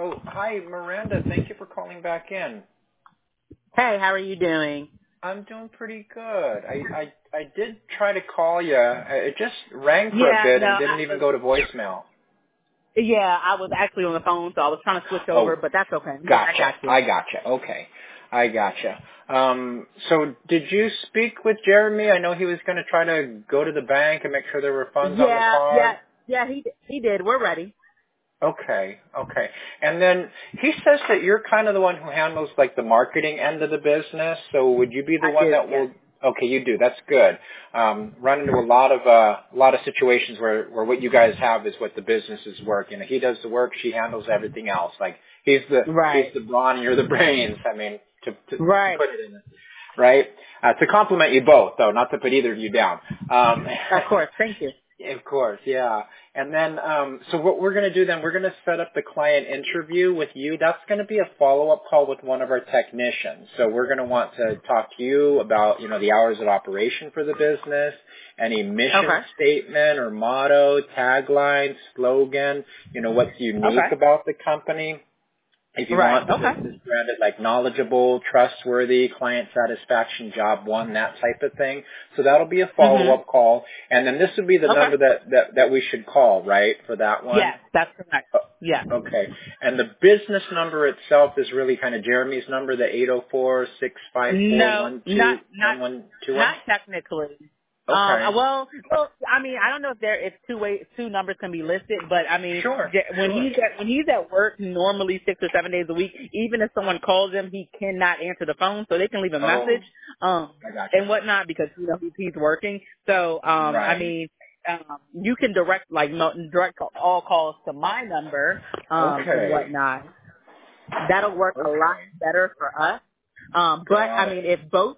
Oh, hi, Miranda. Thank you for calling back in. Hey, how are you doing? I'm doing pretty good. I did try to call you. It just rang for a Yeah, bit no, and didn't even go to voicemail. I was actually on the phone, so I was trying to switch over, Oh, but that's okay. Yeah, I gotcha. got you. I gotcha. Okay. I gotcha. So did you speak with Jeremy? I know he was going to try to go to the bank and make sure there were funds on the card. Yeah, he did. We're ready. Okay. And then he says that you're kind of the one who handles like the marketing end of the business. So would you be the I one do, that yes. will? Okay, you do. That's good. Run into a lot of situations where what you guys have is what the business is work. You know, he does the work, she handles everything else. Like he's Right. the brawn, you're the brains. I mean, to Right. put it in, right? To compliment you both, though, not to put either of you down. Of course. Thank you. Of course, yeah. And then, so what we're going to do then, we're going to set up the client interview with you. That's going to be a follow-up call with one of our technicians. So we're going to want to talk to you about, the hours of operation for the business, any mission Okay. statement or motto, tagline, slogan, what's unique Okay. about the company. If you Right. want the Okay. business branded like knowledgeable, trustworthy, client satisfaction, job one, that type of thing. So that'll be a Mhm. follow-up call. And then this would be the Okay. number that we should call, right, for that one? Yes, that's correct. Yeah. Okay. And the business number itself is really kind of Jeremy's number, the 804-654-121121? No, not technically. Okay. Well, I mean, I don't know if two numbers can be listed, but I mean, Sure. when he's at work, normally 6 or 7 days a week, even if someone calls him, he cannot answer the phone, so they can leave a Oh, message, I gotcha. and whatnot because he's working. So, I Right. mean, you can direct all calls to my number, and Okay. whatnot. That'll work a lot Okay. better for us. But I Got it. mean, if both,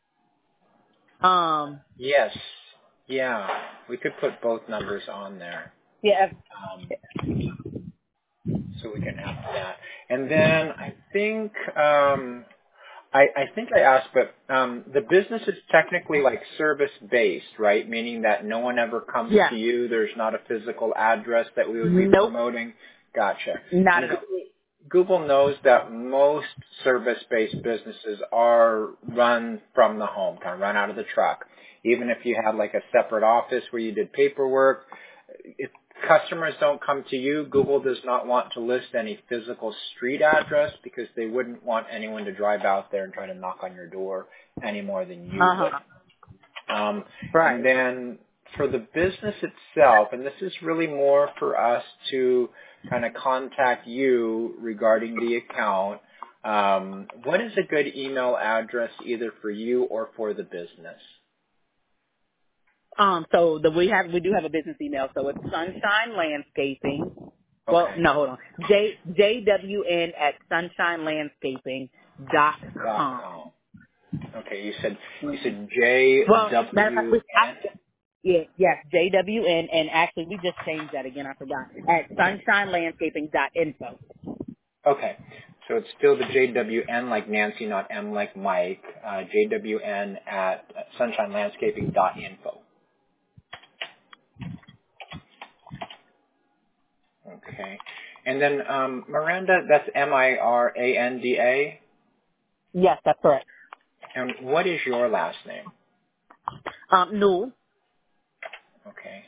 Yes. Yeah. We could put both numbers on there. yeah, Um, so we can have that. And then I think I think I asked, but the business is technically like service based, right? Meaning that no one ever comes yeah, to you. There's not a physical address that we would be nope, promoting. Gotcha. not And at all. Google knows that most service-based businesses are run from the home, kind of run out of the truck. Even if you had like a separate office where you did paperwork, if customers don't come to you, Google does not want to list any physical street address because they wouldn't want anyone to drive out there and try to knock on your door any more than you would. And Right. then for the business itself, and this is really more for us to kind of contact you regarding the account, what is a good email address either for you or for the business? So we do have a business email, so it's Sunshine Landscaping. Well, Okay. no, hold on. JWN at sunshinelandscaping.com. .com. Okay, you said Well, matter of fact, JWN. yes, JWN, and actually we just changed that again. I forgot at sunshinelandscaping.info. Okay. So it's still the JWN like Nancy, not M like Mike. JWN at sunshinelandscaping.info. Okay. And then Miranda, that's Miranda. Yes, that's correct. And what is your last name? No. Okay.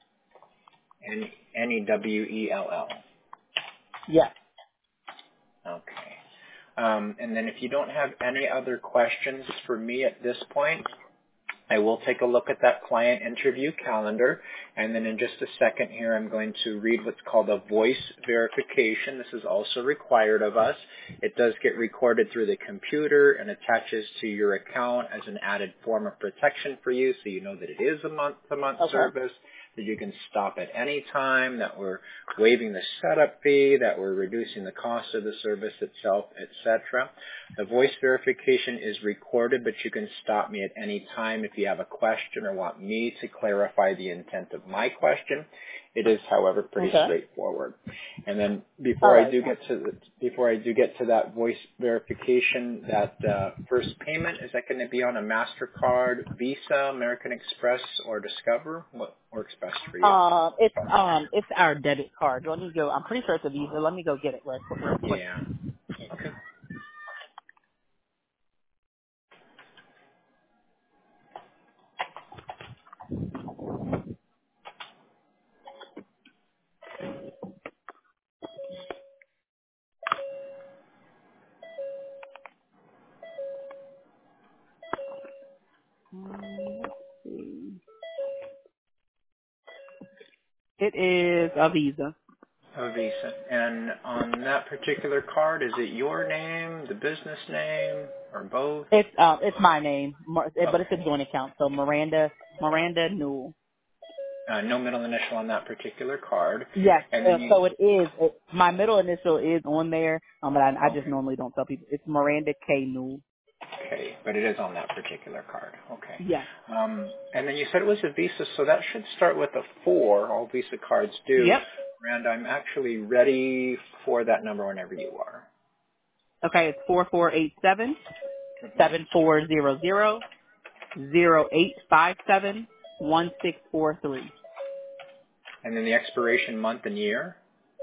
Newell. Yes. Okay. And then if you don't have any other questions for me at this point, I will take a look at that client interview calendar, and then in just a second here I'm going to read what's called a voice verification. This is also required of us. It does get recorded through the computer and attaches to your account as an added form of protection for you so you know that it is a month-to-month Okay. service, that you can stop at any time, that we're waiving the setup fee, that we're reducing the cost of the service itself, etc. The voice verification is recorded, but you can stop me at any time if you have a question or want me to clarify the intent of my question. It is, however, pretty Okay. straightforward. And then All before I right. do get to that voice verification, that first payment, is that going to be on a MasterCard, Visa, American Express, or Discover? What works best for you? It's our debit card. Let me go. I'm pretty sure it's a Visa. Let me go get it real quick. Yeah. Okay. It is a Visa. A Visa. And on that particular card, is it your name, the business name, or both? It's my name, but it's a Okay. joint account. So Miranda Newell. No middle initial on that particular card. Yes. And then you, So it is. My middle initial is on there, but I just okay. normally don't tell people. It's Miranda K. Newell. Okay, but it is on that particular card. Okay. Yes. And then you said it was a Visa, so that should start with a 4. All Visa cards do. Yep. And I'm actually ready for that number whenever you are. Okay. It's 4487 hmm 7400 0857 1643 And then the expiration month and year.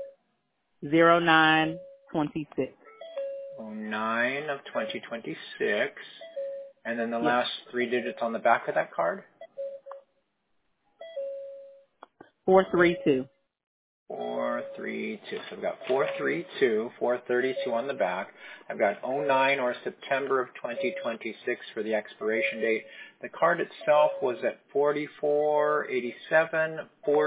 0926. 09 of 2026. And then the Yes. last 3 digits on the back of that card. 432. 432. So I've got 432, 432 on the back. I've got 09 or September of 2026 for the expiration date. The card itself was at 4487,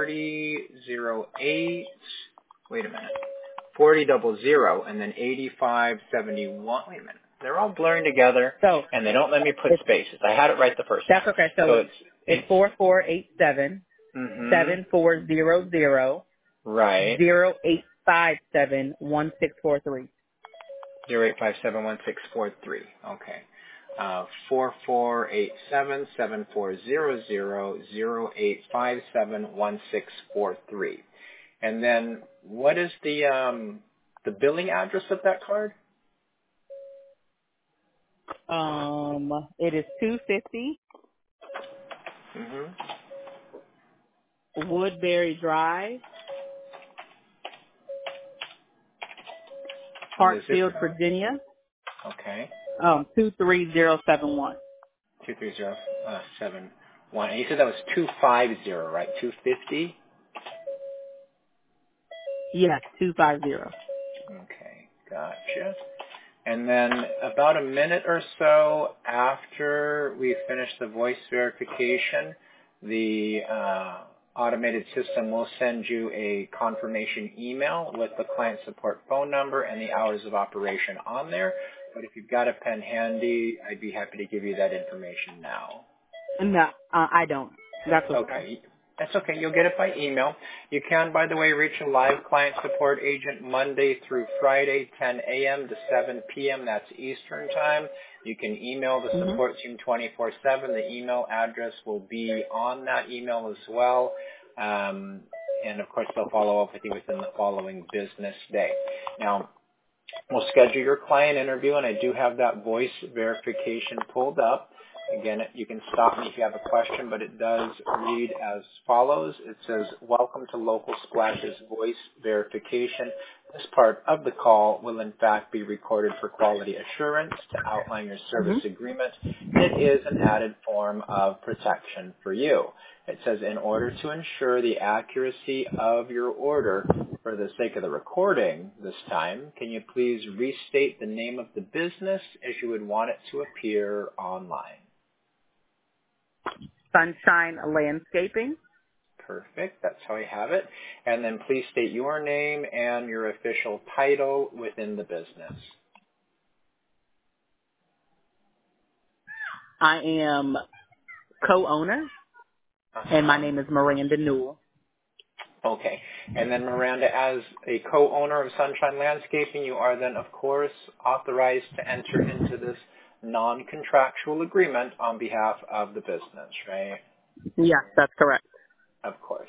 4008. Wait a minute. 4000 and then 8571. Wait a minute. They're all blurring together So and they don't let me put spaces. I had it right the first time. that's okay. So So it's 4487 7400 right. 0857 1643. 08571643. Okay. 4487740008571643. And then what is the billing address of that card? It is 250 Mm-hmm. Woodbury Drive, And the zip Hartsfield, code? Virginia, Okay. 23071. 23071. And you said that was 250, right? 250? Yes, 250. Okay. Gotcha. And then about a minute or so after we finish the voice verification, the automated system will send you a confirmation email with the client support phone number and the hours of operation on there. But if you've got a pen handy, I'd be happy to give you that information now. No, I don't. That's okay. Okay. That's okay. You'll get it by email. You can, by the way, reach a live client support agent Monday through Friday, 10 a.m. to 7 p.m. That's Eastern Time. You can email the Mm-hmm. support team 24/7. The email address will be on that email as well. And, of course, they'll follow up with you within the following business day. Now, we'll schedule your client interview, and I do have that voice verification pulled up. Again, you can stop me if you have a question, but it does read as follows. It says, welcome to Local Splash's voice verification. This part of the call will in fact be recorded for quality assurance to outline your service Mm-hmm. agreement. It is an added form of protection for you. It says, in order to ensure the accuracy of your order, for the sake of the recording this time, can you please restate the name of the business as you would want it to appear online? Sunshine Landscaping. Perfect. That's how I have it. And then please state your name and your official title within the business. I am co-owner, and my name is Miranda Newell. Okay. And then Miranda, as a co-owner of Sunshine Landscaping, you are then, of course, authorized to enter into this non-contractual agreement on behalf of the business, right? Yes, that's correct. Of course.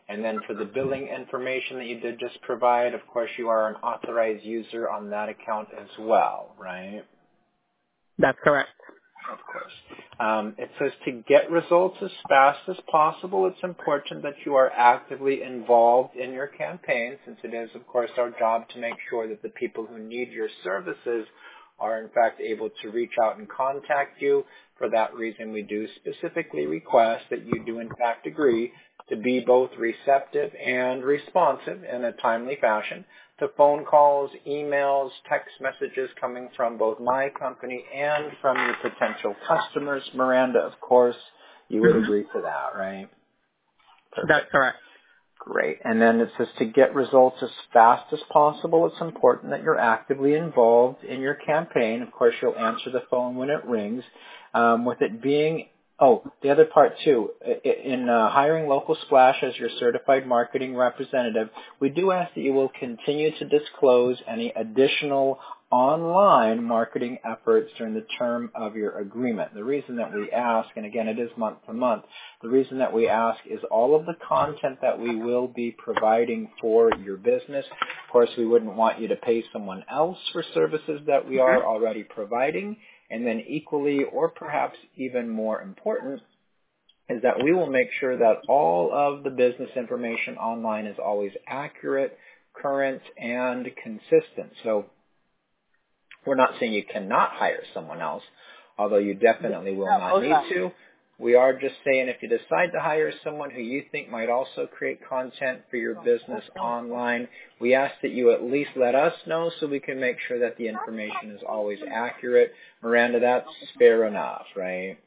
And then for the billing information that you did just provide, of course, you are an authorized user on that account as well, right? That's correct. Of course. It says to get results as fast as possible, it's important that you are actively involved in your campaign, since it is, of course, our job to make sure that the people who need your services are, in fact, able to reach out and contact you. For that reason, we do specifically request that you do, in fact, agree to be both receptive and responsive in a timely fashion to phone calls, emails, text messages coming from both my company and from your potential customers. Miranda, of course, you would agree to that, right? Perfect. That's correct. Great. And then it says to get results as fast as possible, it's important that you're actively involved in your campaign. Of course, you'll answer the phone when it rings. With it being the other part too, in hiring Local Splash as your certified marketing representative, we do ask that you will continue to disclose any additional online marketing efforts during the term of your agreement. The reason that we ask, and again it is month to month, the reason that we ask is all of the content that we will be providing for your business. Of course, we wouldn't want you to pay someone else for services that we are already providing. And then equally, or perhaps even more important, is that we will make sure that all of the business information online is always accurate, current, and consistent. So we're not saying you cannot hire someone else, although you definitely will not need to. We are just saying if you decide to hire someone who you think might also create content for your business online, we ask that you at least let us know so we can make sure that the information is always accurate. Miranda, that's fair enough, right?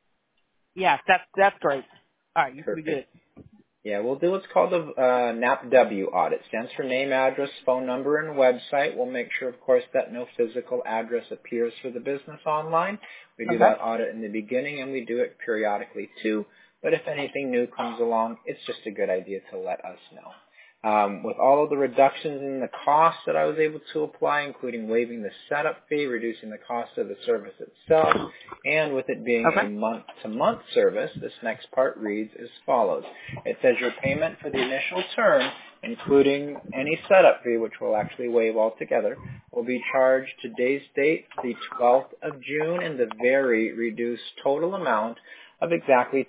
Yes, that's great. All right, you can be good. Yeah, we'll do what's called a NAPW audit. Stands for name, address, phone number, and website. We'll make sure, of course, that no physical address appears for the business online. We do that audit in the beginning, and we do it periodically too. But if anything new comes along, it's just a good idea to let us know. With all of the reductions in the cost that I was able to apply, including waiving the setup fee, reducing the cost of the service itself, and with it being a month-to-month service, this next part reads as follows. It says your payment for the initial term, including any setup fee, which we'll actually waive altogether, will be charged today's date, the 12th of June, in the very reduced total amount of exactly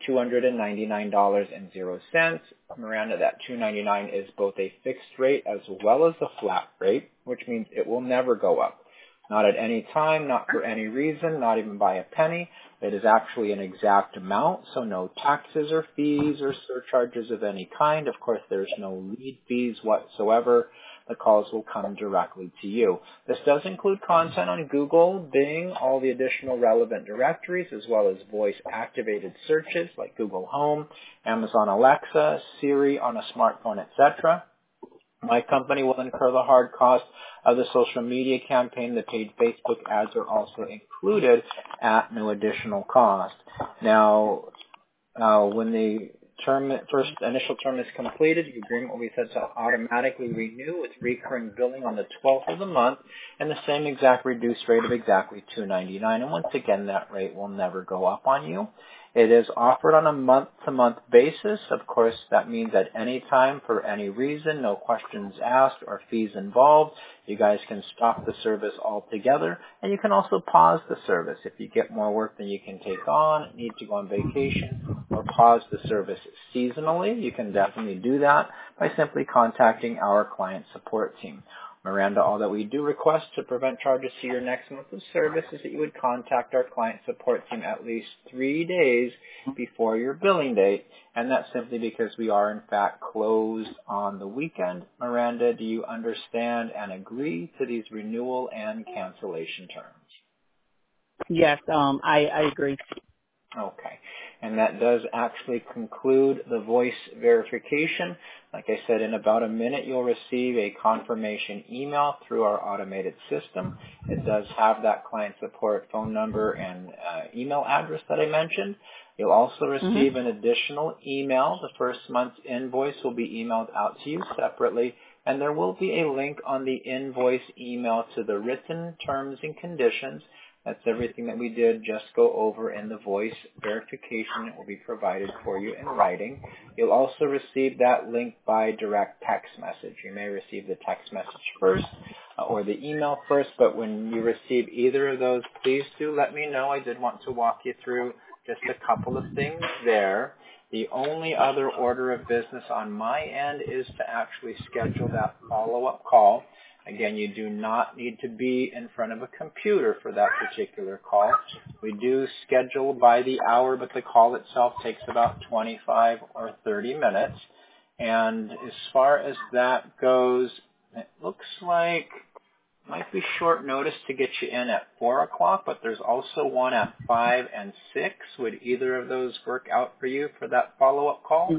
$299.00. Miranda, that $299 is both a fixed rate as well as a flat rate, which means it will never go up. Not at any time, not for any reason, not even by a penny. It is actually an exact amount, so no taxes or fees or surcharges of any kind. Of course, there's no lead fees whatsoever. The calls will come directly to you. This does include content on Google, Bing, all the additional relevant directories, as well as voice-activated searches like Google Home, Amazon Alexa, Siri on a smartphone, etc. My company will incur the hard cost of the social media campaign. The paid Facebook ads are also included at no additional cost. Now, when the initial term is completed, the agreement will be set to automatically renew with recurring billing on the 12th of the month and the same exact reduced rate of exactly $299. And once again, that rate will never go up on you. It is offered on a month-to-month basis. Of course, that means at any time, for any reason, no questions asked or fees involved, you guys can stop the service altogether. And you can also pause the service. If you get more work than you can take on, need to go on vacation, or pause the service seasonally, you can definitely do that by simply contacting our client support team. Miranda, all that we do request to prevent charges to your next month of service is that you would contact our client support team at least 3 days before your billing date, and that's simply because we are in fact closed on the weekend. Miranda, do you understand and agree to these renewal and cancellation terms? Yes, I agree. Okay. And that does actually conclude the voice verification. Like I said, in about a minute, you'll receive a confirmation email through our automated system. It does have that client support phone number and email address that I mentioned. You'll also receive an additional email. The first month's invoice will be emailed out to you separately, and there will be a link on the invoice email to the written terms and conditions That's everything that we did just go over in the voice verification that will be provided for you in writing. You'll also receive that link by direct text message. You may receive the text message first or the email first, but when you receive either of those, please do let me know. I did want to walk you through just a couple of things there. The only other order of business on my end is to actually schedule that follow-up call. Again, you do not need to be in front of a computer for that particular call. We do schedule by the hour, but the call itself takes about 25 or 30 minutes. And as far as that goes, it looks like it might be short notice to get you in at 4 o'clock, but there's also one at 5 and 6. Would either of those work out for you for that follow-up call?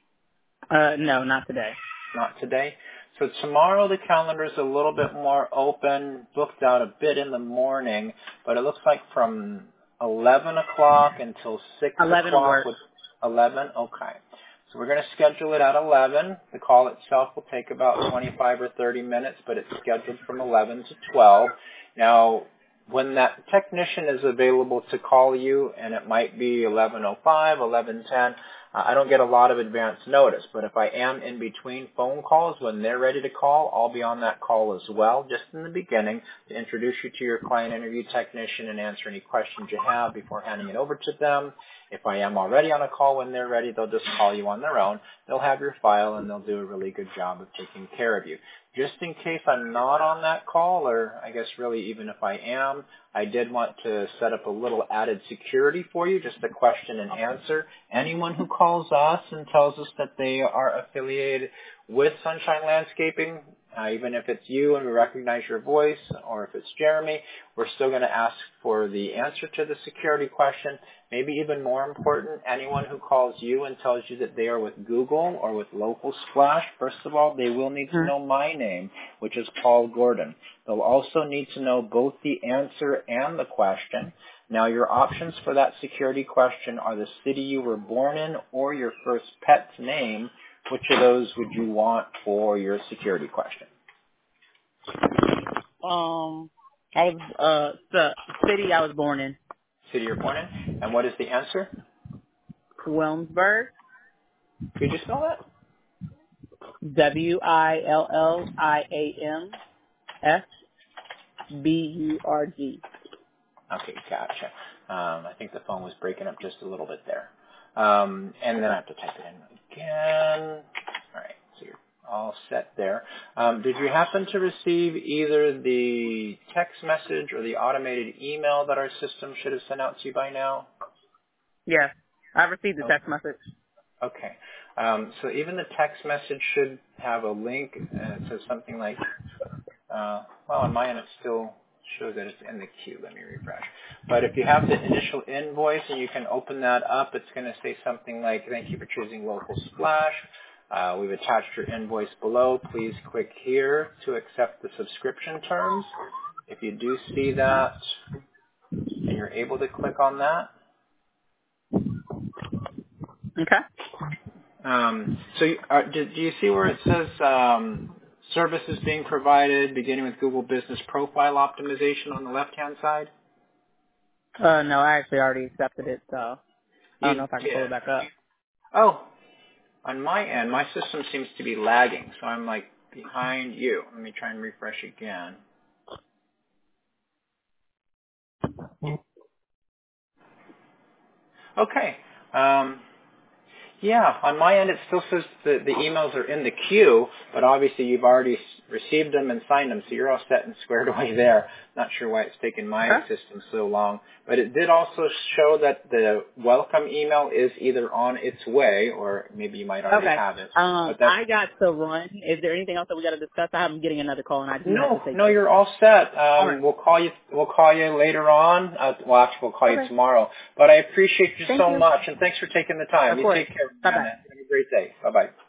No, not today. Not today. So tomorrow the calendar is a little bit more open, booked out a bit in the morning, but it looks like from 11 o'clock until 6 o'clock. 11? Okay. So we're going to schedule it at 11. The call itself will take about 25 or 30 minutes, but it's scheduled from 11 to 12. Now, when that technician is available to call you, and it might be 11:05, 11:10, I don't get a lot of advance notice, but if I am in between phone calls when they're ready to call, I'll be on that call as well, just in the beginning, to introduce you to your client interview technician and answer any questions you have before handing it over to them. If I am already on a call when they're ready, they'll just call you on their own. They'll have your file, and they'll do a really good job of taking care of you. Just in case I'm not on that call, or I guess really even if I am, I did want to set up a little added security for you, just a question and answer. Anyone who calls us and tells us that they are affiliated with Sunshine Landscaping, even if it's you and we recognize your voice, or if it's Jeremy, we're still going to ask for the answer to the security question. Maybe even more important, anyone who calls you and tells you that they are with Google or with Local Splash, first of all, they will need to know my name, which is Paul Gordon. They'll also need to know both the answer and the question. Now, your options for that security question are the city you were born in or your first pet's name. Which of those would you want for your security question? I was the city I was born in. City you're born in. And what is the answer? Williamsburg. Could you spell that? WILLIAMSBURG. Okay, gotcha. I think the phone was breaking up just a little bit there. And then I have to type it in again. All right, so you're all set there. Did you happen to receive either the text message or the automated email that our system should have sent out to you by now? Yes, I received the text message. Okay. So even the text message should have a link. It says something like, well, on my end it still shows that it's in the queue. Let me refresh. But if you have the initial invoice and you can open that up, it's going to say something like, thank you for choosing Local Splash. We've attached your invoice below. Please click here to accept the subscription terms. If you do see that and you're able to click on that. Okay. So do you see where it says services being provided beginning with Google Business Profile Optimization on the left-hand side? No, I actually already accepted it, so I don't know if I can pull it back up. Oh, on my end, my system seems to be lagging, so I'm like behind you. Let me try and refresh again. Okay. Yeah, on my end it still says the emails are in the queue, but obviously you've already received them and signed them, so you're all set and squared away there. Not sure why it's taken my system so long. But it did also show that the welcome email is either on its way, or maybe you might already have it. I got to run. Is there anything else that we got to discuss? I'm getting another call, and I do have to take No, you're all set. We'll call you later on. Well, actually, we'll call you tomorrow. But I appreciate you so much, and thanks for taking the time. You take care. Bye-bye. Have a great day. Bye-bye.